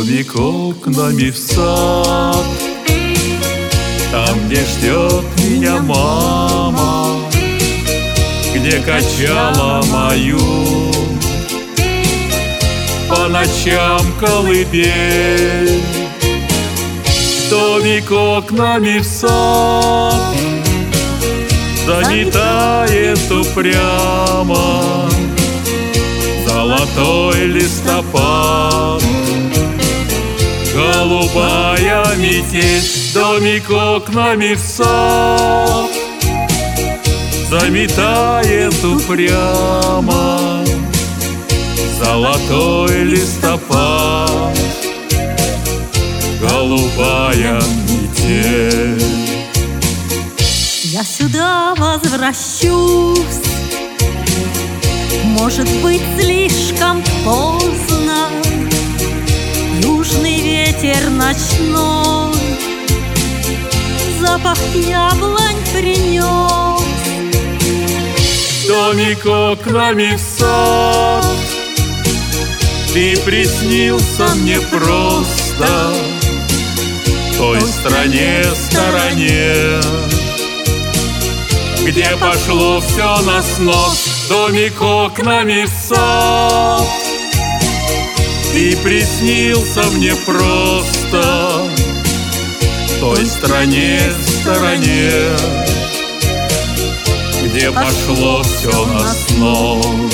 Домик окнами в сад, там, где ждет меня мама, где качала мою по ночам колыбель. Домик окнами в сад заметает упрямо золотой листопад, голубая метель. Домик окнами в сад заметает упрямо золотой листопад, голубая метель. Я сюда возвращусь, может быть, слишком поздно. Южный ветер ночной запах яблонь принес. Домик окнами в сад, ты приснился мне просто в той стороне, где пошло все на снос. Домик окнами в сад, ты приснился мне просто в той стороне, где пошло все на снос.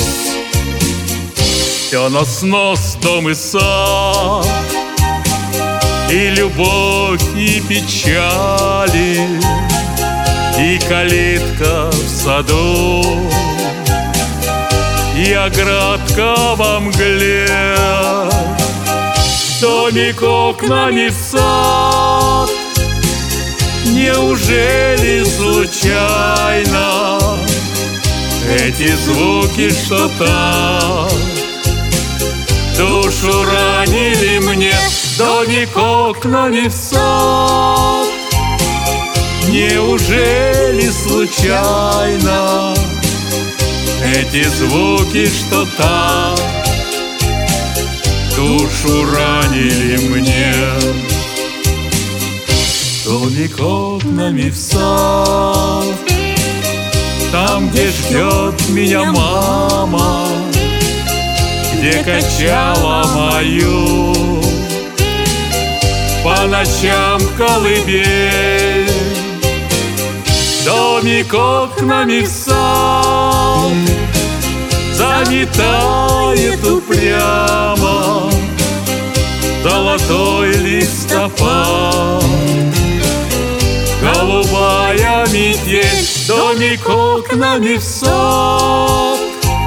Все на снос дом и сад, и любовь, и печали, и калитка в саду, и оградка во мгле. Домик окнами в сад, неужели случайно эти звуки что-то душу ранили мне? Домик окнами в сад, неужели случайно эти звуки что-то душу ранили мне? Домик окнами в сад, там, где ждет меня мама, где качала мою по ночам колыбель. Домик окнами в сад заметает упрямо золотой листопад, голубая метель. Домик окнами в сад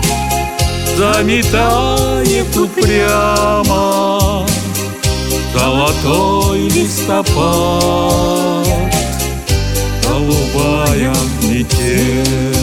заметает упрямо золотой листопад, голубая метель.